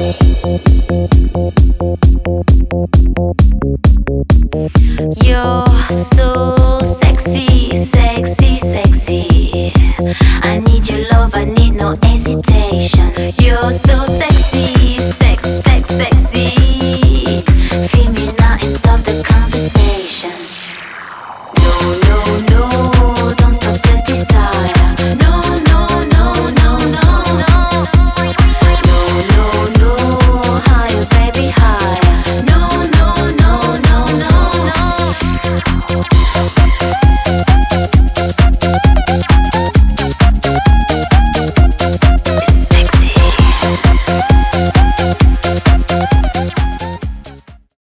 You're so sexy, sexy, sexy. I need your love, I need no hesitation. You're so sexy, sex, sex, sexy. Feel me now and stop the conversation.